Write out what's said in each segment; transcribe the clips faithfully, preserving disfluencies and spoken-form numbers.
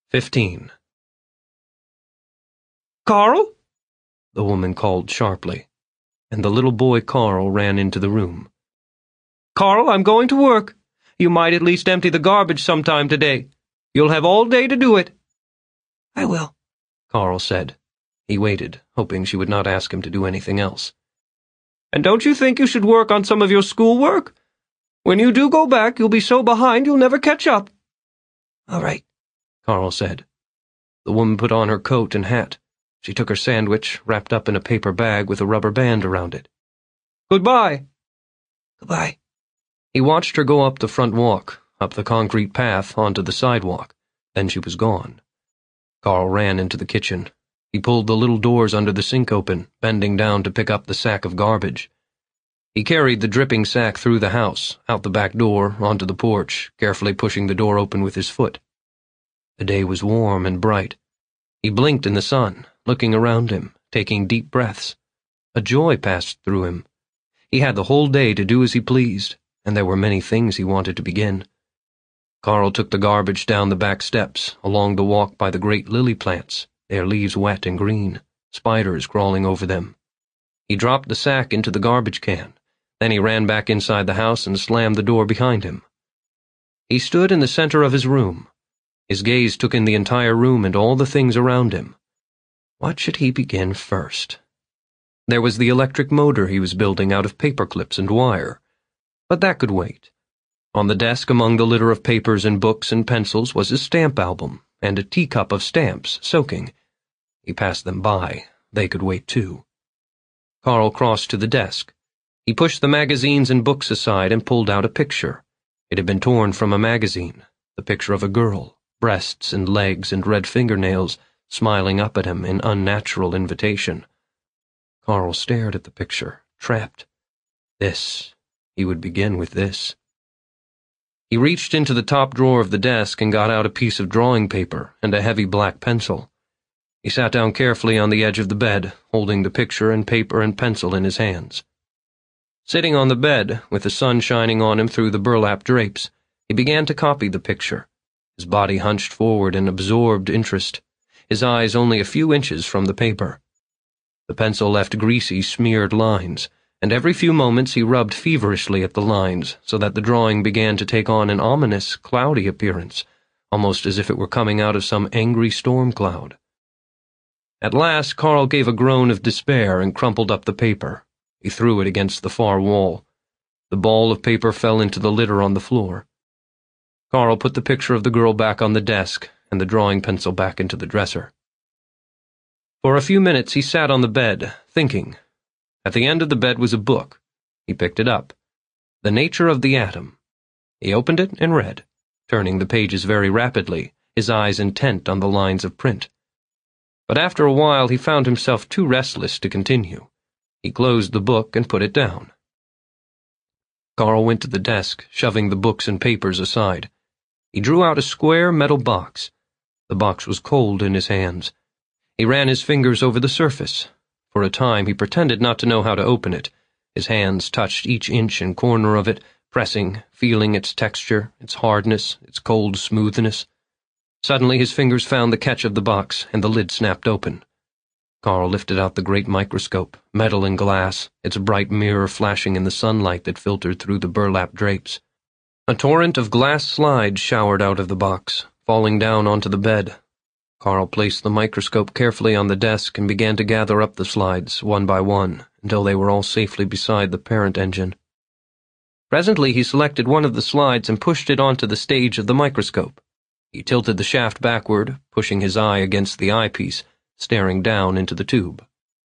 Fifteen. "Carl?" the woman called sharply, and the little boy Carl ran into the room. "Carl, I'm going to work. You might at least empty the garbage sometime today. You'll have all day to do it." "I will," Carl said. He waited, hoping she would not ask him to do anything else. "And don't you think you should work on some of your schoolwork? When you do go back, you'll be so behind you'll never catch up." "All right," Carl said. The woman put on her coat and hat. She took her sandwich, wrapped up in a paper bag with a rubber band around it. "Goodbye." "Goodbye." He watched her go up the front walk, up the concrete path onto the sidewalk. Then she was gone. Carl ran into the kitchen. He pulled the little doors under the sink open, bending down to pick up the sack of garbage. He carried the dripping sack through the house, out the back door, onto the porch, carefully pushing the door open with his foot. The day was warm and bright. He blinked in the sun, looking around him, taking deep breaths. A joy passed through him. He had the whole day to do as he pleased, and there were many things he wanted to begin. Carl took the garbage down the back steps, along the walk by the great lily plants, their leaves wet and green, spiders crawling over them. He dropped the sack into the garbage can. Then he ran back inside the house and slammed the door behind him. He stood in the center of his room. His gaze took in the entire room and all the things around him. What should he begin first? There was the electric motor he was building out of paper clips and wire. But that could wait. On the desk among the litter of papers and books and pencils was his stamp album and a teacup of stamps, soaking. He passed them by. They could wait too. Carl crossed to the desk. He pushed the magazines and books aside and pulled out a picture. It had been torn from a magazine, the picture of a girl. Breasts and legs and red fingernails, smiling up at him in unnatural invitation. Carl stared at the picture, trapped. This. He would begin with this. He reached into the top drawer of the desk and got out a piece of drawing paper and a heavy black pencil. He sat down carefully on the edge of the bed, holding the picture and paper and pencil in his hands. Sitting on the bed, with the sun shining on him through the burlap drapes, he began to copy the picture. His body hunched forward in absorbed interest, his eyes only a few inches from the paper. The pencil left greasy, smeared lines, and every few moments he rubbed feverishly at the lines so that the drawing began to take on an ominous, cloudy appearance, almost as if it were coming out of some angry storm cloud. At last Carl gave a groan of despair and crumpled up the paper. He threw it against the far wall. The ball of paper fell into the litter on the floor. Carl put the picture of the girl back on the desk and the drawing pencil back into the dresser. For a few minutes he sat on the bed, thinking. At the end of the bed was a book. He picked it up. The Nature of the Atom. He opened it and read, turning the pages very rapidly, his eyes intent on the lines of print. But after a while he found himself too restless to continue. He closed the book and put it down. Carl went to the desk, shoving the books and papers aside. He drew out a square metal box. The box was cold in his hands. He ran his fingers over the surface. For a time he pretended not to know how to open it. His hands touched each inch and corner of it, pressing, feeling its texture, its hardness, its cold smoothness. Suddenly his fingers found the catch of the box, and the lid snapped open. Carl lifted out the great microscope, metal and glass, its bright mirror flashing in the sunlight that filtered through the burlap drapes. A torrent of glass slides showered out of the box, falling down onto the bed. Carl placed the microscope carefully on the desk and began to gather up the slides, one by one, until they were all safely beside the parent engine. Presently he selected one of the slides and pushed it onto the stage of the microscope. He tilted the shaft backward, pushing his eye against the eyepiece, staring down into the tube.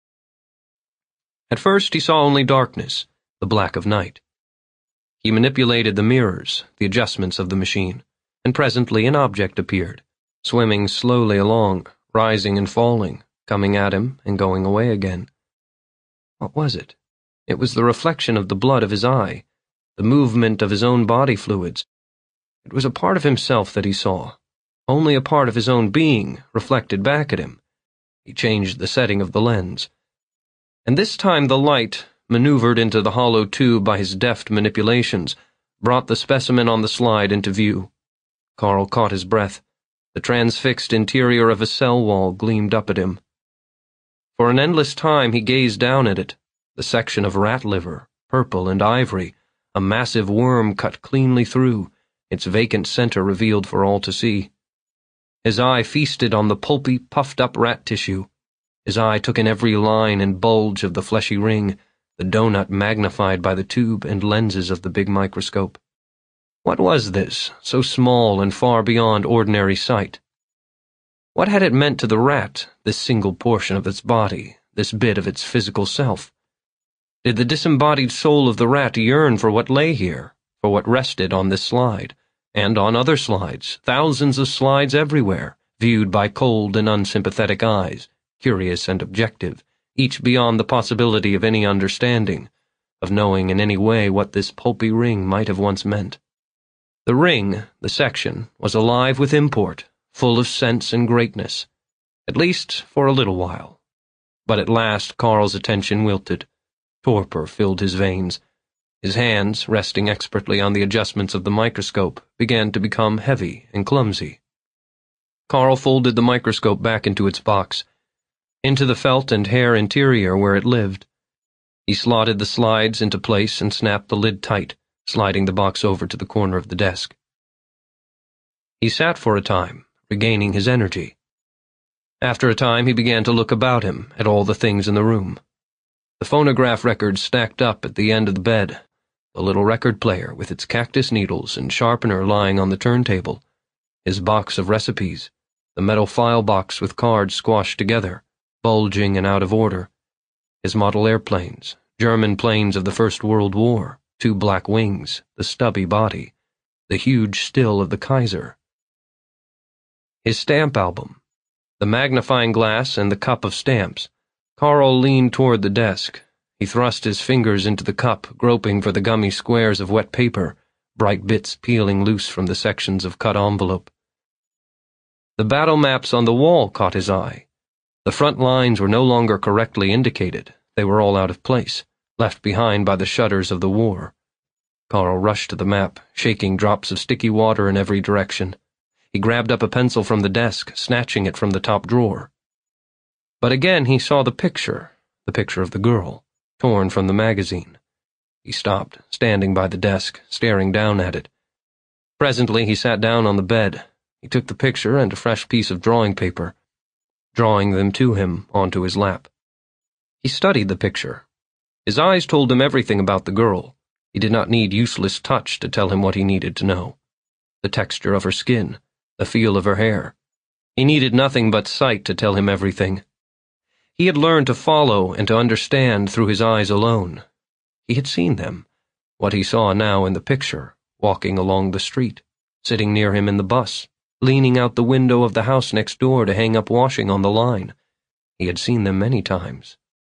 At first he saw only darkness, the black of night. He manipulated the mirrors, the adjustments of the machine, and presently an object appeared, swimming slowly along, rising and falling, coming at him and going away again. What was it? It was the reflection of the blood of his eye, the movement of his own body fluids. It was a part of himself that he saw, only a part of his own being reflected back at him. He changed the setting of the lens. And this time the light, maneuvered into the hollow tube by his deft manipulations, brought the specimen on the slide into view. Carl caught his breath. The transfixed interior of a cell wall gleamed up at him. For an endless time he gazed down at it, the section of rat liver, purple and ivory, a massive worm cut cleanly through, its vacant center revealed for all to see. His eye feasted on the pulpy, puffed-up rat tissue. His eye took in every line and bulge of the fleshy ring, the donut magnified by the tube and lenses of the big microscope. What was this, so small and far beyond ordinary sight? What had it meant to the rat, this single portion of its body, this bit of its physical self? Did the disembodied soul of the rat yearn for what lay here, for what rested on this slide, and on other slides, thousands of slides everywhere, viewed by cold and unsympathetic eyes, curious and objective, each beyond the possibility of any understanding, of knowing in any way what this pulpy ring might have once meant? The ring, the section, was alive with import, full of sense and greatness, at least for a little while. But at last Carl's attention wilted. Torpor filled his veins. His hands, resting expertly on the adjustments of the microscope, began to become heavy and clumsy. Carl folded the microscope back into its box, into the felt and hair interior where it lived. He slotted the slides into place and snapped the lid tight, sliding the box over to the corner of the desk. He sat for a time, regaining his energy. After a time he began to look about him, at all the things in the room. The phonograph records stacked up at the end of the bed, the little record player with its cactus needles and sharpener lying on the turntable, his box of recipes, the metal file box with cards squashed together, bulging and out of order, his model airplanes, German planes of the First World War, two black wings, the stubby body, the huge still of the Kaiser. His stamp album, the magnifying glass and the cup of stamps. Carl leaned toward the desk. He thrust his fingers into the cup, groping for the gummy squares of wet paper, bright bits peeling loose from the sections of cut envelope. The battle maps on the wall caught his eye. The front lines were no longer correctly indicated. They were all out of place, left behind by the shudders of the war. Carl rushed to the map, shaking drops of sticky water in every direction. He grabbed up a pencil from the desk, snatching it from the top drawer. But again he saw the picture, the picture of the girl, torn from the magazine. He stopped, standing by the desk, staring down at it. Presently he sat down on the bed. He took the picture and a fresh piece of drawing paper, drawing them to him onto his lap. He studied the picture. His eyes told him everything about the girl. He did not need useless touch to tell him what he needed to know. The texture of her skin, the feel of her hair. He needed nothing but sight to tell him everything. He had learned to follow and to understand through his eyes alone. He had seen them, what he saw now in the picture, walking along the street, sitting near him in the bus, leaning out the window of the house next door to hang up washing on the line. He had seen them many times.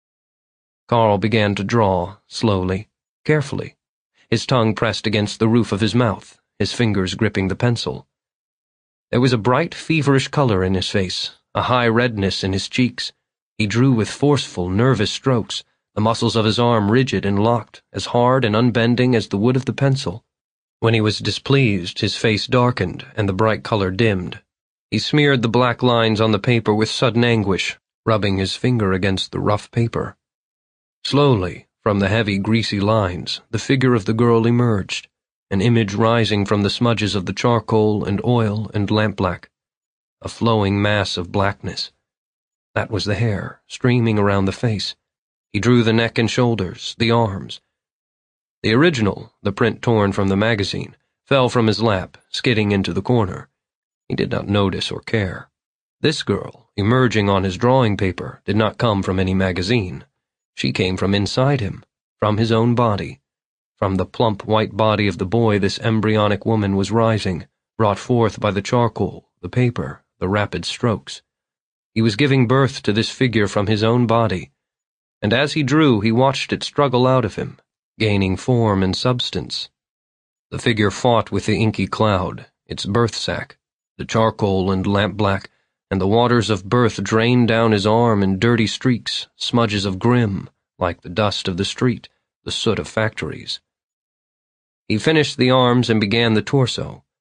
Carl began to draw, slowly, carefully, his tongue pressed against the roof of his mouth, his fingers gripping the pencil. There was a bright, feverish color in his face, a high redness in his cheeks. He drew with forceful, nervous strokes, the muscles of his arm rigid and locked, as hard and unbending as the wood of the pencil. When he was displeased, his face darkened and the bright color dimmed. He smeared the black lines on the paper with sudden anguish, rubbing his finger against the rough paper. Slowly, from the heavy, greasy lines, the figure of the girl emerged, an image rising from the smudges of the charcoal and oil and lampblack, a flowing mass of blackness. That was the hair, streaming around the face. He drew the neck and shoulders, the arms. The original, the print torn from the magazine, fell from his lap, skidding into the corner. He did not notice or care. This girl, emerging on his drawing paper, did not come from any magazine. She came from inside him, from his own body. From the plump white body of the boy this embryonic woman was rising, brought forth by the charcoal, the paper, the rapid strokes. He was giving birth to this figure from his own body, and as he drew he watched it struggle out of him, gaining form and substance. The figure fought with the inky cloud, its birth sac, the charcoal and lampblack, and the waters of birth drained down his arm in dirty streaks, smudges of grim, like the dust of the street, the soot of factories. He finished the arms and began the torso.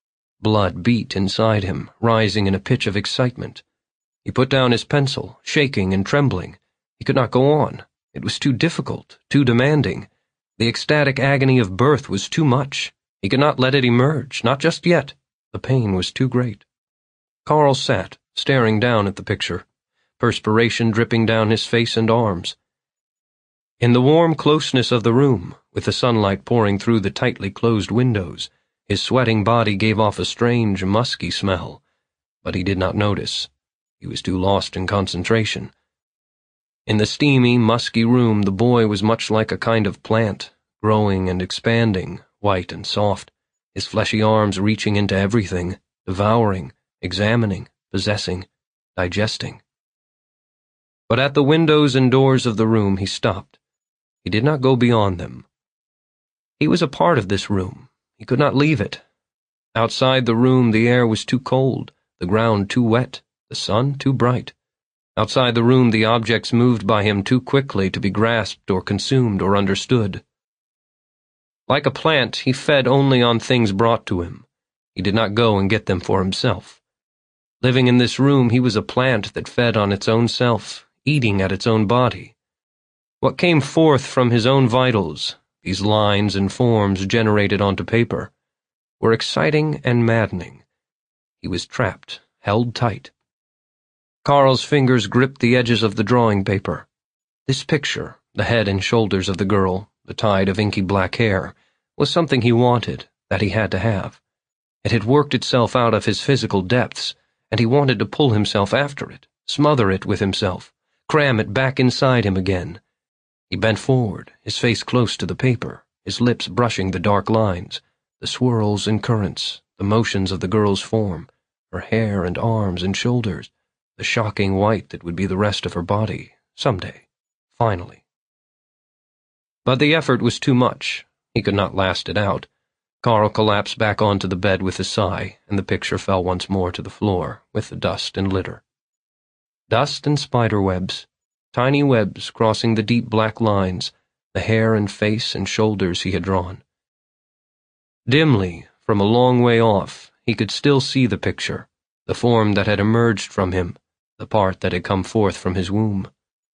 Blood beat inside him, rising in a pitch of excitement. He put down his pencil, shaking and trembling. He could not go on. It was too difficult, too demanding. The ecstatic agony of birth was too much. He could not let it emerge, not just yet. The pain was too great. Carl sat, staring down at the picture, perspiration dripping down his face and arms. In the warm closeness of the room, with the sunlight pouring through the tightly closed windows, his sweating body gave off a strange, musky smell, but he did not notice. He was too lost in concentration. In the steamy, musky room, the boy was much like a kind of plant, growing and expanding, white and soft, his fleshy arms reaching into everything, devouring, examining, possessing, digesting. But at the windows and doors of the room he stopped. He did not go beyond them. He was a part of this room. He could not leave it. Outside the room the air was too cold, the ground too wet, the sun too bright. Outside the room the objects moved by him too quickly to be grasped or consumed or understood. Like a plant, he fed only on things brought to him. He did not go and get them for himself. Living in this room, he was a plant that fed on its own self, eating at its own body. What came forth from his own vitals, these lines and forms generated onto paper, were exciting and maddening. He was trapped, held tight. Carl's fingers gripped the edges of the drawing paper. This picture, the head and shoulders of the girl, the tide of inky black hair, was something he wanted, that he had to have. It had worked itself out of his physical depths, and he wanted to pull himself after it, smother it with himself, cram it back inside him again. He bent forward, his face close to the paper, his lips brushing the dark lines, the swirls and currents, the motions of the girl's form, her hair and arms and shoulders, the shocking white that would be the rest of her body, someday, finally. But the effort was too much. He could not last it out. Carl collapsed back onto the bed with a sigh, and the picture fell once more to the floor, with the dust and litter. Dust and spider webs, tiny webs crossing the deep black lines, the hair and face and shoulders he had drawn. Dimly, from a long way off, he could still see the picture, the form that had emerged from him, the part that had come forth from his womb.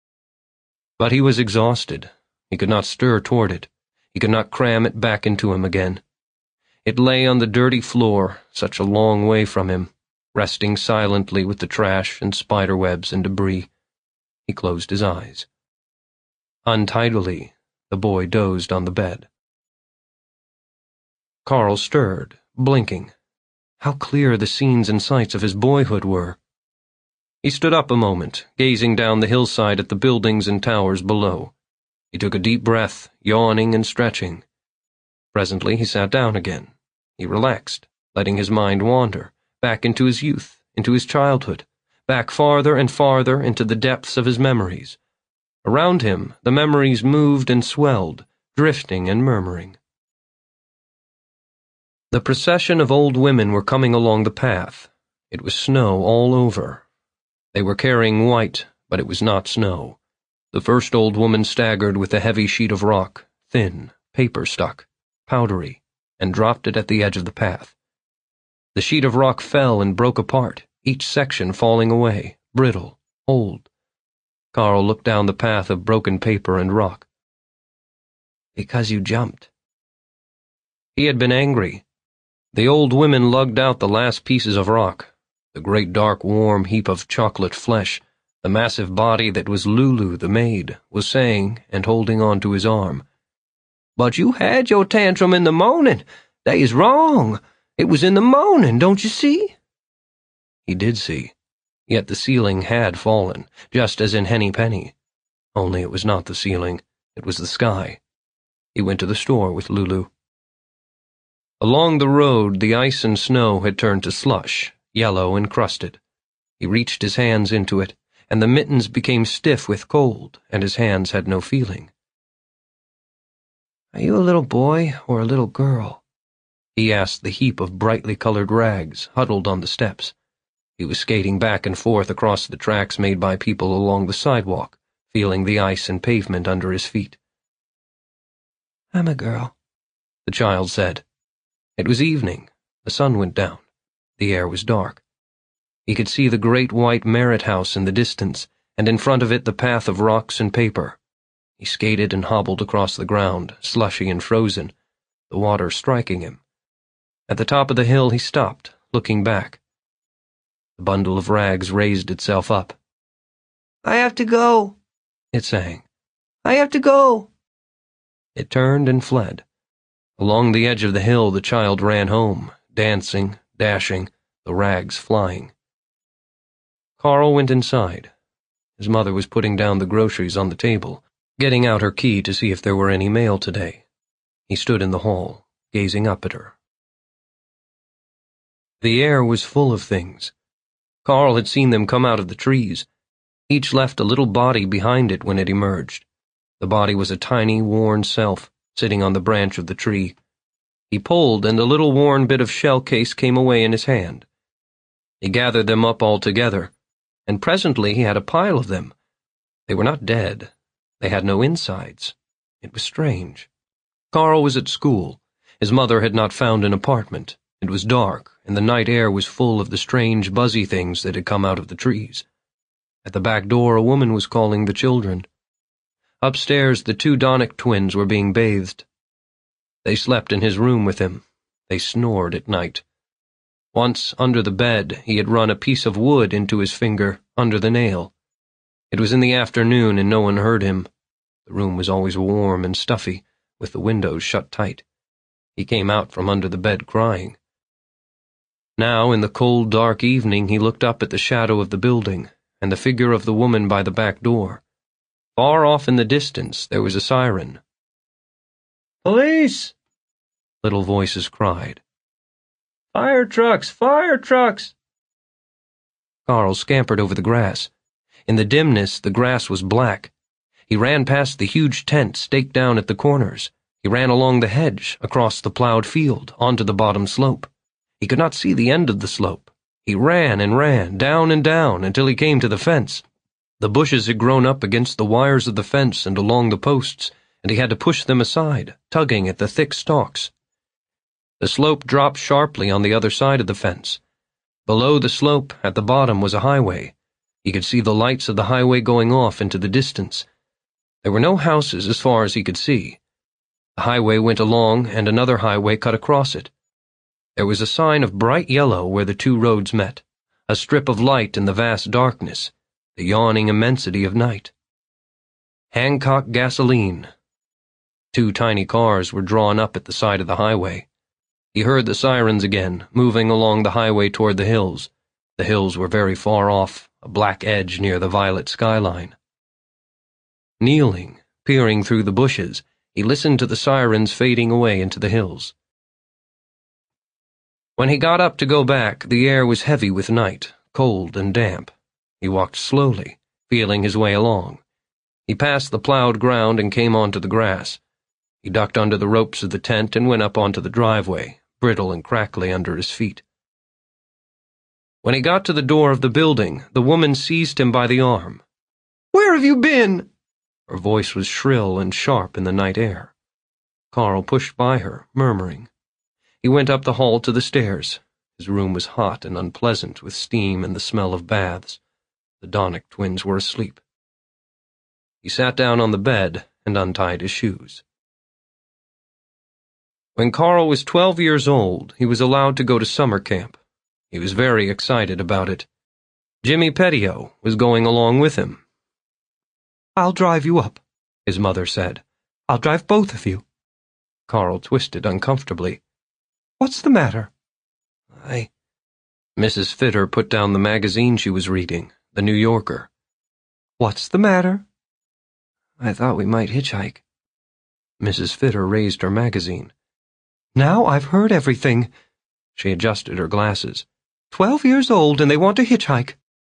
But he was exhausted. He could not stir toward it. He could not cram it back into him again. It lay on the dirty floor, such a long way from him, resting silently with the trash and spider webs and debris. He closed his eyes. Untidily, the boy dozed on the bed. Carl stirred, blinking. How clear the scenes and sights of his boyhood were. He stood up a moment, gazing down the hillside at the buildings and towers below. He took a deep breath, yawning and stretching. Presently he sat down again. He relaxed, letting his mind wander, back into his youth, into his childhood, back farther and farther into the depths of his memories. Around him, the memories moved and swelled, drifting and murmuring. The procession of old women were coming along the path. It was snow all over. They were carrying white, but it was not snow. The first old woman staggered with a heavy sheet of rock, thin, paper-stuck, powdery, and dropped it at the edge of the path. The sheet of rock fell and broke apart, each section falling away, brittle, old. Carl looked down the path of broken paper and rock. "Because you jumped." He had been angry. The old women lugged out the last pieces of rock, the great dark warm heap of chocolate flesh. The massive body that was Lulu, the maid, was saying, and holding on to his arm, "But you had your tantrum in the morning. That is wrong. It was in the morning, don't you see?" He did see. Yet the ceiling had fallen, just as in Henny Penny. Only it was not the ceiling. It was the sky. He went to the store with Lulu. Along the road, the ice and snow had turned to slush, yellow and crusted. He reached his hands into it, and the mittens became stiff with cold, and his hands had no feeling. "Are you a little boy or a little girl?" he asked the heap of brightly colored rags huddled on the steps. He was skating back and forth across the tracks made by people along the sidewalk, feeling the ice and pavement under his feet. "I'm a girl," the child said. It was evening. The sun went down. The air was dark. He could see the great white Merritt house in the distance, and in front of it the path of rocks and paper. He skated and hobbled across the ground, slushy and frozen, the water striking him. At the top of the hill he stopped, looking back. The bundle of rags raised itself up. I have to go, it sang. I have to go. It turned and fled. Along the edge of the hill the child ran home, dancing, dashing, the rags flying. Carl went inside. His mother was putting down the groceries on the table, getting out her key to see if there were any mail today. He stood in the hall, gazing up at her. The air was full of things. Carl had seen them come out of the trees. Each left a little body behind it when it emerged. The body was a tiny, worn self, sitting on the branch of the tree. He pulled, and a little worn bit of shell case came away in his hand. He gathered them up all together, and presently he had a pile of them. They were not dead. They had no insides. It was strange. Carl was at school. His mother had not found an apartment. It was dark, and the night air was full of the strange, buzzy things that had come out of the trees. At the back door a woman was calling the children. Upstairs the two Donnick twins were being bathed. They slept in his room with him. They snored at night. Once, under the bed, he had run a piece of wood into his finger, under the nail. It was in the afternoon and no one heard him. The room was always warm and stuffy, with the windows shut tight. He came out from under the bed crying. Now, in the cold, dark evening, he looked up at the shadow of the building, and the figure of the woman by the back door. Far off in the distance there was a siren. "Police!" little voices cried. "Fire trucks! Fire trucks!" Carl scampered over the grass. In the dimness, the grass was black. He ran past the huge tent staked down at the corners. He ran along the hedge, across the plowed field, onto the bottom slope. He could not see the end of the slope. He ran and ran, down and down, until he came to the fence. The bushes had grown up against the wires of the fence and along the posts, and he had to push them aside, tugging at the thick stalks. The slope dropped sharply on the other side of the fence. Below the slope, at the bottom, was a highway. He could see the lights of the highway going off into the distance. There were no houses as far as he could see. The highway went along, and another highway cut across it. There was a sign of bright yellow where the two roads met, a strip of light in the vast darkness, the yawning immensity of night. Hancock Gasoline. Two tiny cars were drawn up at the side of the highway. He heard the sirens again, moving along the highway toward the hills. The hills were very far off, a black edge near the violet skyline. Kneeling, peering through the bushes, he listened to the sirens fading away into the hills. When he got up to go back, the air was heavy with night, cold and damp. He walked slowly, feeling his way along. He passed the plowed ground and came onto the grass. He ducked under the ropes of the tent and went up onto the driveway, brittle and crackly under his feet. When he got to the door of the building, the woman seized him by the arm. "Where have you been?" Her voice was shrill and sharp in the night air. Carl pushed by her, murmuring. He went up the hall to the stairs. His room was hot and unpleasant with steam and the smell of baths. The Donnick twins were asleep. He sat down on the bed and untied his shoes. When Carl was twelve years old, he was allowed to go to summer camp. He was very excited about it. Jimmy Petio was going along with him. "I'll drive you up," his mother said. "I'll drive both of you." Carl twisted uncomfortably. "What's the matter?" I... Missus Fitter put down the magazine she was reading, The New Yorker. "What's the matter?" "I thought we might hitchhike." Missus Fitter raised her magazine. "Now I've heard everything." She adjusted her glasses. Twelve years old and they want to hitchhike."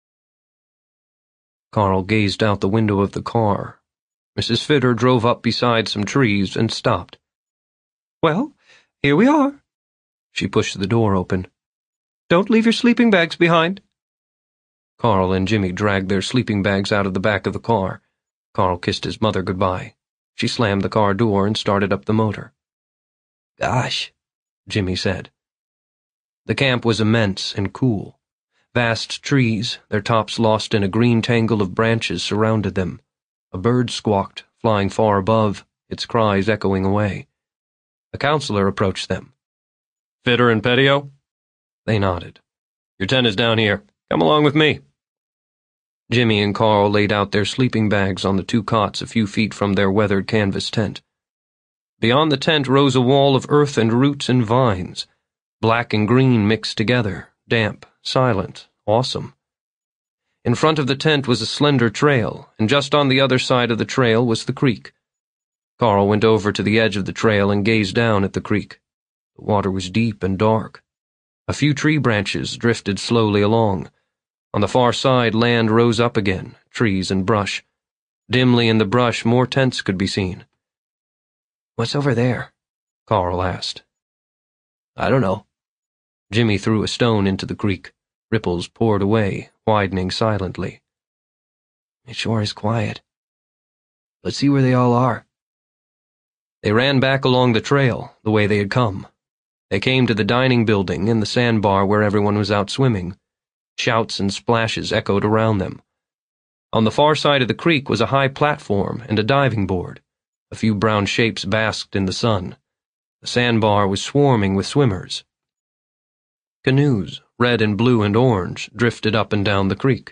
Carl gazed out the window of the car. Missus Fitter drove up beside some trees and stopped. "Well, here we are." She pushed the door open. "Don't leave your sleeping bags behind." Carl and Jimmy dragged their sleeping bags out of the back of the car. Carl kissed his mother goodbye. She slammed the car door and started up the motor. "Gosh," Jimmy said. The camp was immense and cool. Vast trees, their tops lost in a green tangle of branches, surrounded them. A bird squawked, flying far above, its cries echoing away. A counselor approached them. "Fitter and Petio?" They nodded. "Your tent is down here. Come along with me." Jimmy and Carl laid out their sleeping bags on the two cots a few feet from their weathered canvas tent. Beyond the tent rose a wall of earth and roots and vines, black and green mixed together, damp, silent, awesome. In front of the tent was a slender trail, and just on the other side of the trail was the creek. Carl went over to the edge of the trail and gazed down at the creek. The water was deep and dark. A few tree branches drifted slowly along. On the far side, land rose up again, trees and brush. Dimly in the brush, more tents could be seen. "What's over there?" Carl asked. "I don't know." Jimmy threw a stone into the creek. Ripples poured away, widening silently. "It sure is quiet. Let's see where they all are." They ran back along the trail, the way they had come. They came to the dining building and the sandbar where everyone was out swimming. Shouts and splashes echoed around them. On the far side of the creek was a high platform and a diving board. A few brown shapes basked in the sun. The sandbar was swarming with swimmers. Canoes, red and blue and orange, drifted up and down the creek.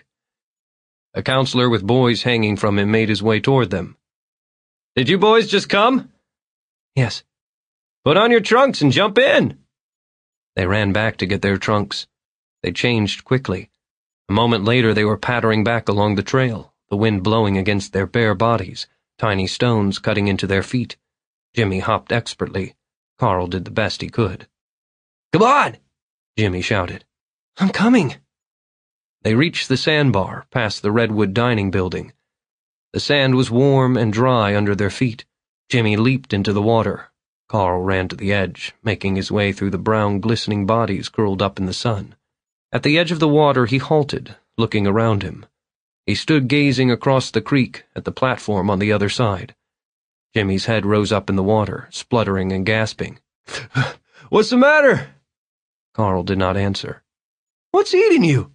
A counselor with boys hanging from him made his way toward them. "Did you boys just come?" "Yes." "Put on your trunks and jump in." They ran back to get their trunks. They changed quickly. A moment later they were pattering back along the trail, the wind blowing against their bare bodies, tiny stones cutting into their feet. Jimmy hopped expertly. Carl did the best he could. "Come on!" Jimmy shouted. "I'm coming." They reached the sandbar, past the redwood dining building. The sand was warm and dry under their feet. Jimmy leaped into the water. Carl ran to the edge, making his way through the brown, glistening bodies curled up in the sun. At the edge of the water he halted, looking around him. He stood gazing across the creek at the platform on the other side. Jimmy's head rose up in the water, spluttering and gasping. "What's the matter?" Carl did not answer. "What's eating you?"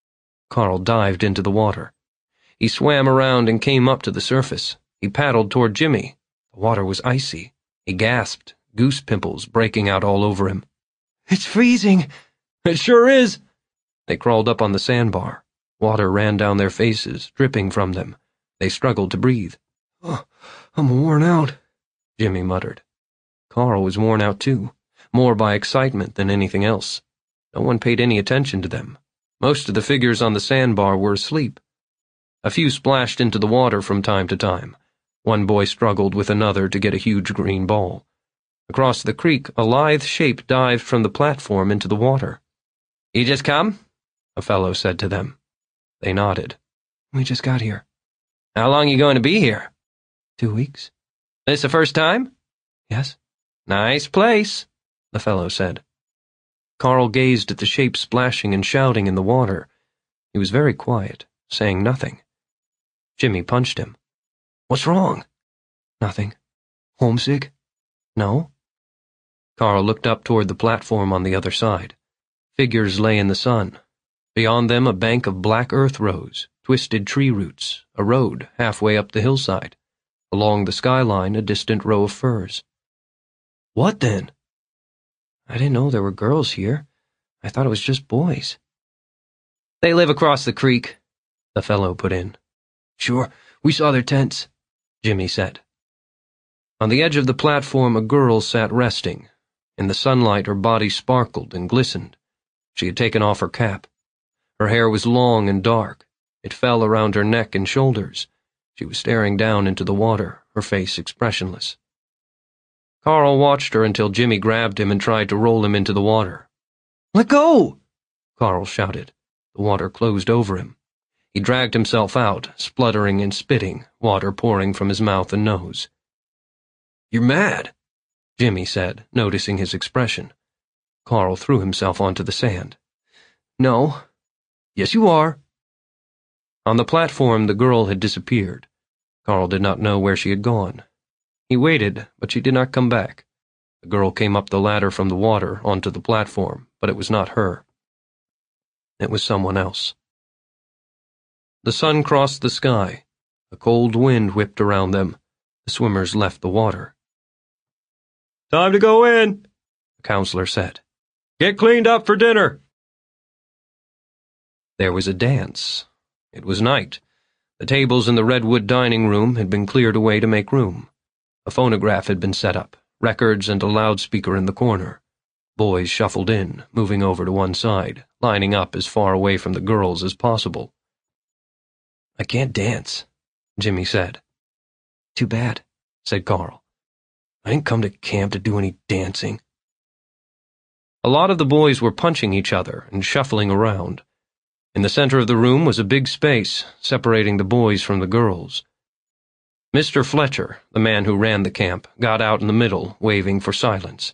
Carl dived into the water. He swam around and came up to the surface. He paddled toward Jimmy. The water was icy. He gasped, goose pimples breaking out all over him. "It's freezing." "It sure is." They crawled up on the sandbar. Water ran down their faces, dripping from them. They struggled to breathe. "Oh, I'm worn out," Jimmy muttered. Carl was worn out too, more by excitement than anything else. No one paid any attention to them. Most of the figures on the sandbar were asleep. A few splashed into the water from time to time. One boy struggled with another to get a huge green ball. Across the creek, a lithe shape dived from the platform into the water. "You just come?" a fellow said to them. They nodded. "We just got here." "How long you going to be here?" Two weeks." "This the first time?" "Yes." "Nice place," the fellow said. Carl gazed at the shape splashing and shouting in the water. He was very quiet, saying nothing. Jimmy punched him. "What's wrong?" "Nothing." "Homesick?" "No." Carl looked up toward the platform on the other side. Figures lay in the sun. Beyond them a bank of black earth rose, twisted tree roots, a road halfway up the hillside. Along the skyline a distant row of firs. "What then?" "I didn't know there were girls here. I thought it was just boys." "They live across the creek," the fellow put in. "Sure, we saw their tents," Jimmy said. On the edge of the platform a girl sat resting. In the sunlight her body sparkled and glistened. She had taken off her cap. Her hair was long and dark. It fell around her neck and shoulders. She was staring down into the water, her face expressionless. Carl watched her until Jimmy grabbed him and tried to roll him into the water. "Let go!" Carl shouted. The water closed over him. He dragged himself out, spluttering and spitting, water pouring from his mouth and nose. "You're mad," Jimmy said, noticing his expression. Carl threw himself onto the sand. "No." "Yes, you are." On the platform the girl had disappeared. Carl did not know where she had gone. He waited, but she did not come back. The girl came up the ladder from the water onto the platform, but but it was not her. It was someone else. The sun crossed the sky. A cold wind whipped around them. The swimmers left the water. "Time to go in," the counselor said. "Get cleaned up for dinner." There was a dance. It was night. The tables in the redwood dining room had been cleared away to make room. A phonograph had been set up, records and a loudspeaker in the corner. Boys shuffled in, moving over to one side, lining up as far away from the girls as possible. "I can't dance," Jimmy said. "Too bad," said Carl. "I didn't come to camp to do any dancing." A lot of the boys were punching each other and shuffling around. In the center of the room was a big space, separating the boys from the girls. Mister Fletcher, the man who ran the camp, got out in the middle, waving for silence.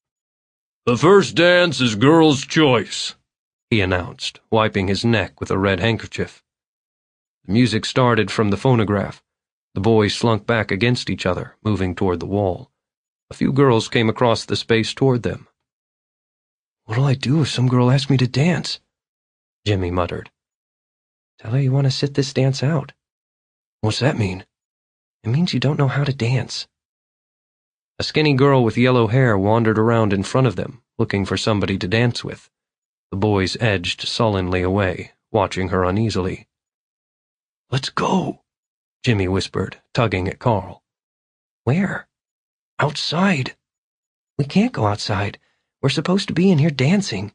"The first dance is girls' choice," he announced, wiping his neck with a red handkerchief. The music started from the phonograph. The boys slunk back against each other, moving toward the wall. A few girls came across the space toward them. "What'll I do if some girl asks me to dance?" Jimmy muttered. "Tell her you want to sit this dance out." "What's that mean?" "It means you don't know how to dance." A skinny girl with yellow hair wandered around in front of them, looking for somebody to dance with. The boys edged sullenly away, watching her uneasily. "Let's go," Jimmy whispered, tugging at Carl. "Where?" "Outside." "We can't go outside. We're supposed to be in here dancing."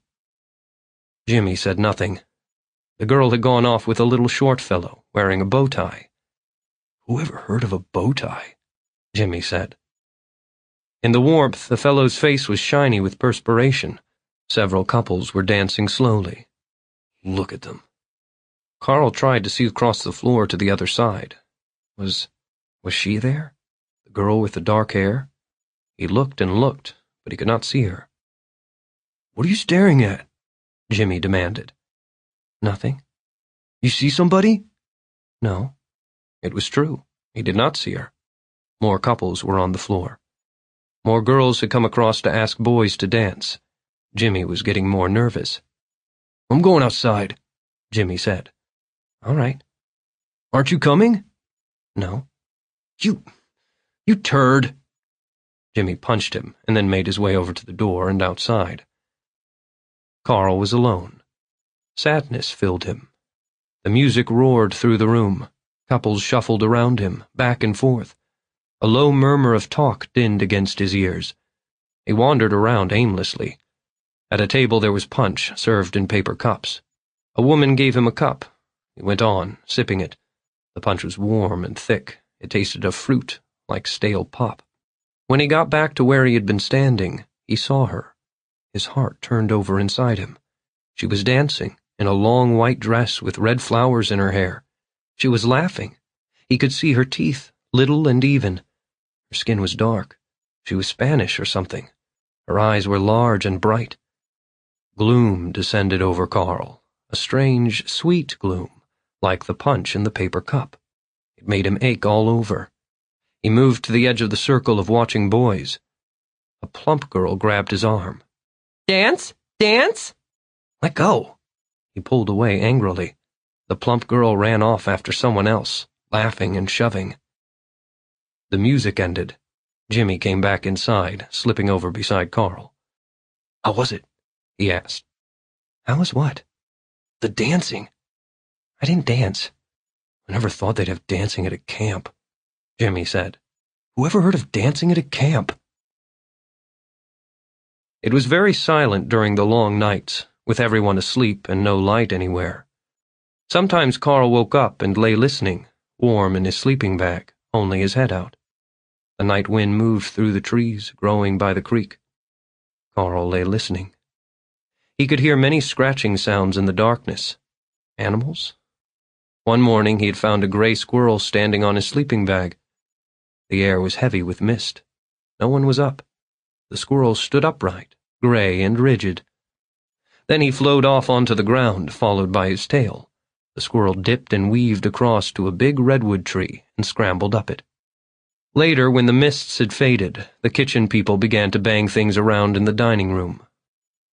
Jimmy said nothing. The girl had gone off with a little short fellow, wearing a bow tie. "Who ever heard of a bow tie?" Jimmy said. In the warmth, the fellow's face was shiny with perspiration. Several couples were dancing slowly. "Look at them." Carl tried to see across the floor to the other side. Was, was she there? The girl with the dark hair? He looked and looked, but he could not see her. "What are you staring at?" Jimmy demanded. "Nothing." "You see somebody?" No. It was true. He did not see her. More couples were on the floor. More girls had come across to ask boys to dance. Jimmy was getting more nervous. "I'm going outside," Jimmy said. "All right." "Aren't you coming?" "No." You, you turd." Jimmy punched him and then made his way over to the door and outside. Carl was alone. Sadness filled him. The music roared through the room. Couples shuffled around him, back and forth. A low murmur of talk dinned against his ears. He wandered around aimlessly. At a table there was punch, served in paper cups. A woman gave him a cup. He went on, sipping it. The punch was warm and thick. It tasted of fruit, like stale pop. When he got back to where he had been standing, he saw her. His heart turned over inside him. She was dancing, in a long white dress with red flowers in her hair. She was laughing. He could see her teeth, little and even. Her skin was dark. She was Spanish or something. Her eyes were large and bright. Gloom descended over Carl, a strange, sweet gloom, like the punch in the paper cup. It made him ache all over. He moved to the edge of the circle of watching boys. A plump girl grabbed his arm. "Dance? Dance?" "Let go." He pulled away angrily. The plump girl ran off after someone else, laughing and shoving. The music ended. Jimmy came back inside, slipping over beside Carl. "How was it?" he asked. "How was what?" "The dancing." "I didn't dance." "I never thought they'd have dancing at a camp," Jimmy said. "Who ever heard of dancing at a camp?" It was very silent during the long nights, with everyone asleep and no light anywhere. Sometimes Carl woke up and lay listening, warm in his sleeping bag, only his head out. The night wind moved through the trees growing by the creek. Carl lay listening. He could hear many scratching sounds in the darkness. Animals? One morning he had found a gray squirrel standing on his sleeping bag. The air was heavy with mist. No one was up. The squirrel stood upright, gray and rigid. Then he flowed off onto the ground, followed by his tail. The squirrel dipped and weaved across to a big redwood tree and scrambled up it. Later, when the mists had faded, the kitchen people began to bang things around in the dining room.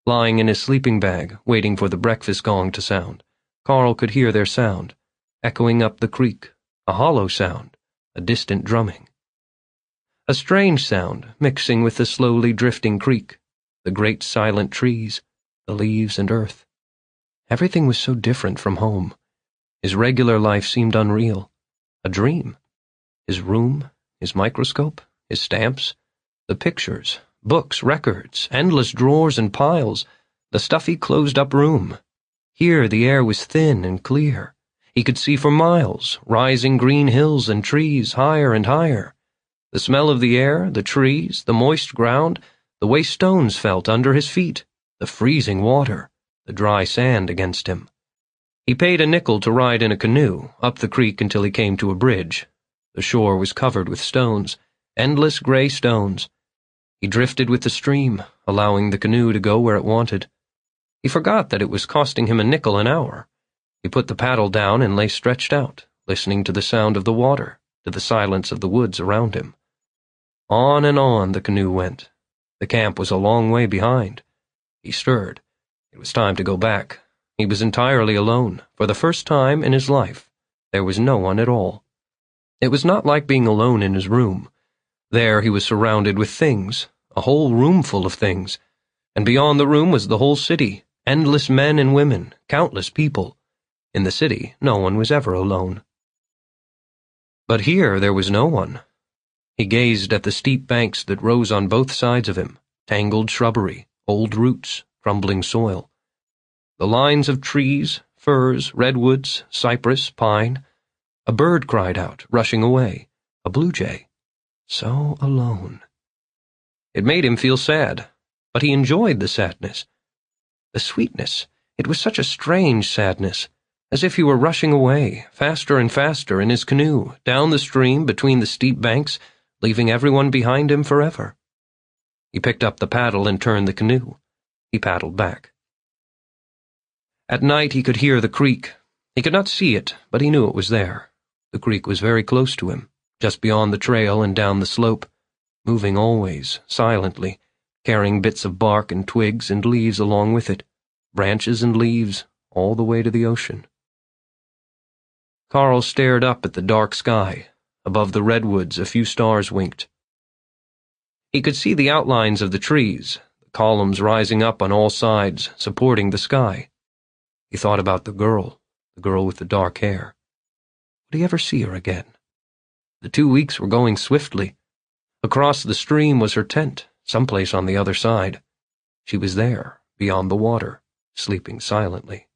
Lying in his sleeping bag, waiting for the breakfast gong to sound, Carl could hear their sound, echoing up the creek, a hollow sound, a distant drumming. A strange sound, mixing with the slowly drifting creek, the great silent trees, the leaves and earth. Everything was so different from home. His regular life seemed unreal, a dream. His room, his microscope, his stamps, the pictures, books, records, endless drawers and piles, the stuffy closed-up room. Here the air was thin and clear. He could see for miles, rising green hills and trees higher and higher. The smell of the air, the trees, the moist ground, the way stones felt under his feet, the freezing water, the dry sand against him. He paid a nickel to ride in a canoe up the creek until he came to a bridge. The shore was covered with stones, endless gray stones. He drifted with the stream, allowing the canoe to go where it wanted. He forgot that it was costing him a nickel an hour. He put the paddle down and lay stretched out, listening to the sound of the water, to the silence of the woods around him. On and on the canoe went. The camp was a long way behind. He stirred. It was time to go back. He was entirely alone. For the first time in his life, there was no one at all. It was not like being alone in his room. There he was surrounded with things, a whole room full of things, and beyond the room was the whole city, endless men and women, countless people. In the city, no one was ever alone. But here there was no one. He gazed at the steep banks that rose on both sides of him, tangled shrubbery, old roots, crumbling soil. The lines of trees, firs, redwoods, cypress, pine. A bird cried out, rushing away, a blue jay. So alone. It made him feel sad, but he enjoyed the sadness. The sweetness, it was such a strange sadness, as if he were rushing away, faster and faster in his canoe, down the stream between the steep banks, leaving everyone behind him forever. He picked up the paddle and turned the canoe. He paddled back. At night he could hear the creek. He could not see it, but he knew it was there. The creek was very close to him, just beyond the trail and down the slope, moving always, silently, carrying bits of bark and twigs and leaves along with it, branches and leaves, all the way to the ocean. Carl stared up at the dark sky. Above the redwoods a few stars winked. He could see the outlines of the trees, the columns rising up on all sides, supporting the sky. He thought about the girl, the girl with the dark hair. Would he ever see her again? The two weeks were going swiftly. Across the stream was her tent, someplace on the other side. She was there, beyond the water, sleeping silently.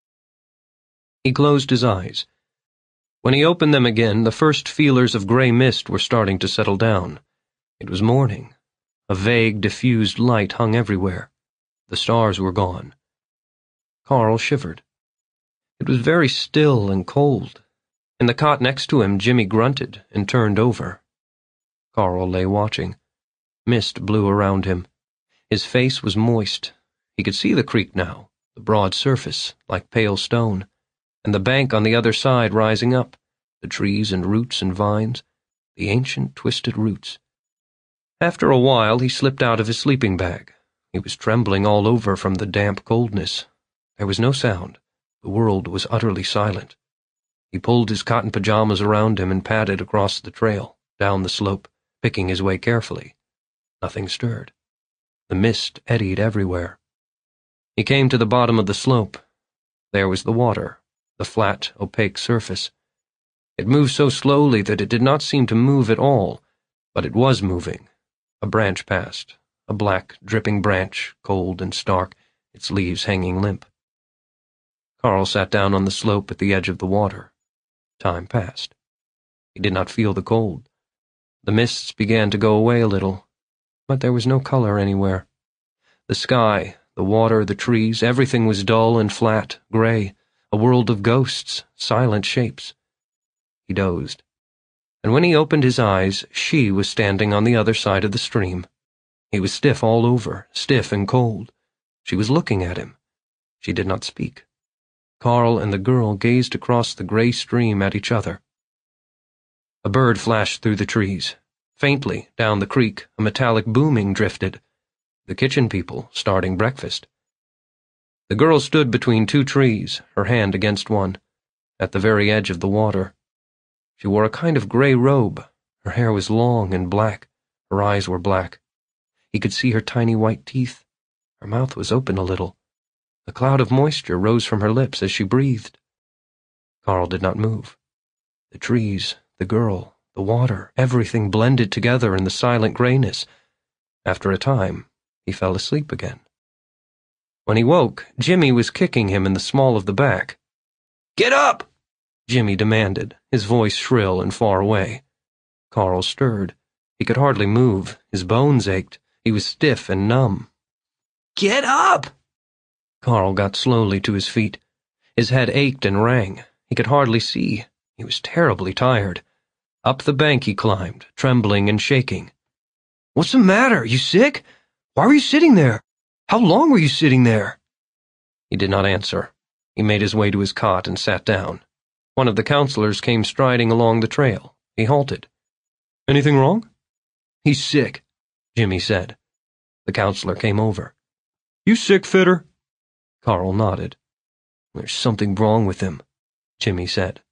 He closed his eyes. When he opened them again, the first feelers of gray mist were starting to settle down. It was morning. A vague, diffused light hung everywhere. The stars were gone. Carl shivered. It was very still and cold. In the cot next to him, Jimmy grunted and turned over. Carl lay watching. Mist blew around him. His face was moist. He could see the creek now, the broad surface, like pale stone, and the bank on the other side rising up, the trees and roots and vines, the ancient twisted roots. After a while he slipped out of his sleeping bag. He was trembling all over from the damp coldness. There was no sound. The world was utterly silent. He pulled his cotton pajamas around him and padded across the trail, down the slope, picking his way carefully. Nothing stirred. The mist eddied everywhere. He came to the bottom of the slope. There was the water, the flat, opaque surface. It moved so slowly that it did not seem to move at all, but it was moving. A branch passed, a black, dripping branch, cold and stark, its leaves hanging limp. Carl sat down on the slope at the edge of the water. Time passed. He did not feel the cold. The mists began to go away a little, but there was no color anywhere. The sky, the water, the trees, everything was dull and flat, gray, a world of ghosts, silent shapes. He dozed. And when he opened his eyes, she was standing on the other side of the stream. He was stiff all over, stiff and cold. She was looking at him. She did not speak. Carl and the girl gazed across the gray stream at each other. A bird flashed through the trees. Faintly, down the creek, a metallic booming drifted. The kitchen people, starting breakfast. The girl stood between two trees, her hand against one, at the very edge of the water. She wore a kind of gray robe. Her hair was long and black. Her eyes were black. He could see her tiny white teeth. Her mouth was open a little. A cloud of moisture rose from her lips as she breathed. Carl did not move. The trees, the girl, the water, everything blended together in the silent grayness. After a time, he fell asleep again. When he woke, Jimmy was kicking him in the small of the back. "Get up!" Jimmy demanded, his voice shrill and far away. Carl stirred. He could hardly move. His bones ached. He was stiff and numb. "Get up!" Carl got slowly to his feet. His head ached and rang. He could hardly see. He was terribly tired. Up the bank he climbed, trembling and shaking. "What's the matter? You sick? Why were you sitting there? How long were you sitting there?" He did not answer. He made his way to his cot and sat down. One of the counselors came striding along the trail. He halted. "Anything wrong?" "He's sick," Jimmy said. The counselor came over. "You sick, Fitter?" Carl nodded. "There's something wrong with him," Jimmy said.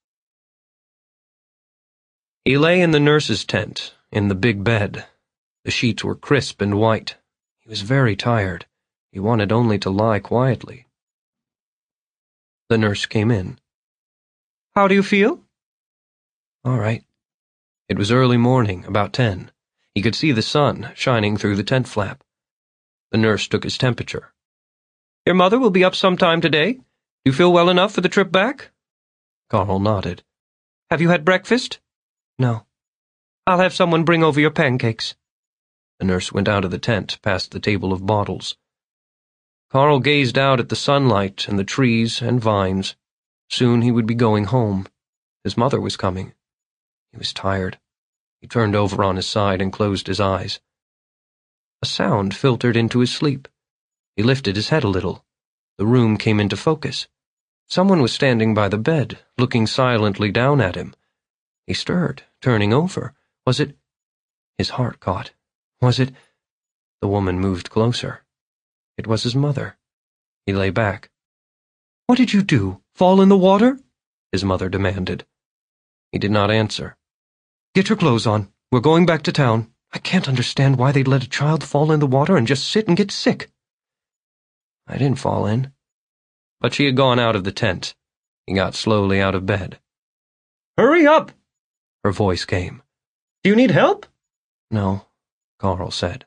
He lay in the nurse's tent, in the big bed. The sheets were crisp and white. He was very tired. He wanted only to lie quietly. The nurse came in. "How do you feel?" "All right." It was early morning, about ten. He could see the sun shining through the tent flap. The nurse took his temperature. "Your mother will be up sometime today. Do you feel well enough for the trip back?" Carl nodded. "Have you had breakfast?" "No." "I'll have someone bring over your pancakes." The nurse went out of the tent, past the table of bottles. Carl gazed out at the sunlight and the trees and vines. Soon he would be going home. His mother was coming. He was tired. He turned over on his side and closed his eyes. A sound filtered into his sleep. He lifted his head a little. The room came into focus. Someone was standing by the bed, looking silently down at him. He stirred, turning over. Was it? His heart caught. Was it? The woman moved closer. It was his mother. He lay back. "What did you do? Fall in the water?" his mother demanded. He did not answer. "Get your clothes on. We're going back to town. I can't understand why they'd let a child fall in the water and just sit and get sick." "I didn't fall in." But she had gone out of the tent. He got slowly out of bed. "Hurry up!" her voice came. "Do you need help?" "No," Carl said.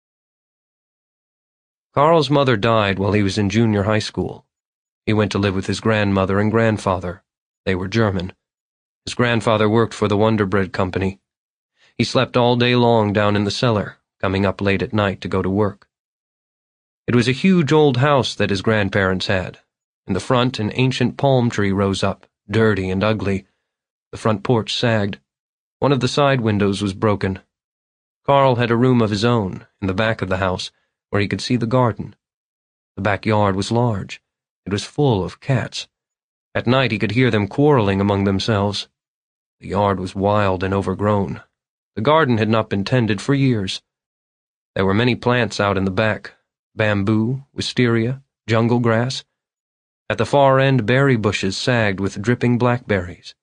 Carl's mother died while he was in junior high school. He went to live with his grandmother and grandfather. They were German. His grandfather worked for the Wonder Bread Company. He slept all day long down in the cellar, coming up late at night to go to work. It was a huge old house that his grandparents had. In the front, an ancient palm tree rose up, dirty and ugly. The front porch sagged. One of the side windows was broken. Carl had a room of his own, in the back of the house, where he could see the garden. The backyard was large. It was full of cats. At night he could hear them quarreling among themselves. The yard was wild and overgrown. The garden had not been tended for years. There were many plants out in the back: bamboo, wisteria, jungle grass. At the far end, berry bushes sagged with dripping blackberries.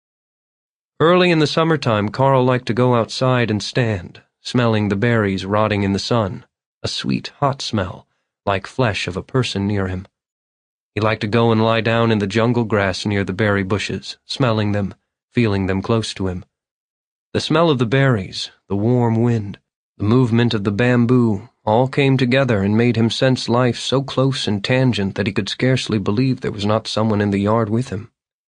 Early in the summertime, Carl liked to go outside and stand, smelling the berries rotting in the sun, a sweet, hot smell, like flesh of a person near him. He liked to go and lie down in the jungle grass near the berry bushes, smelling them, feeling them close to him. The smell of the berries, the warm wind, the movement of the bamboo, all came together and made him sense life so close and tangent that he could scarcely believe there was not someone in the yard with him.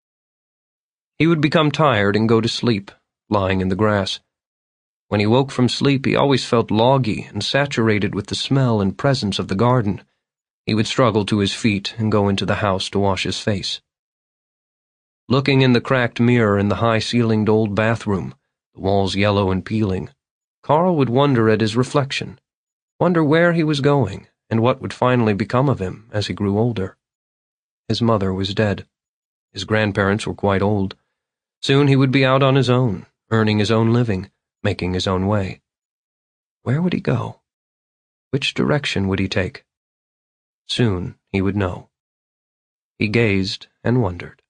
He would become tired and go to sleep, lying in the grass. When he woke from sleep, he always felt loggy and saturated with the smell and presence of the garden. He would struggle to his feet and go into the house to wash his face. Looking in the cracked mirror in the high-ceilinged old bathroom, the walls yellow and peeling, Carl would wonder at his reflection, wonder where he was going and what would finally become of him as he grew older. His mother was dead. His grandparents were quite old. Soon he would be out on his own, earning his own living, making his own way. Where would he go? Which direction would he take? Soon he would know. He gazed and wondered.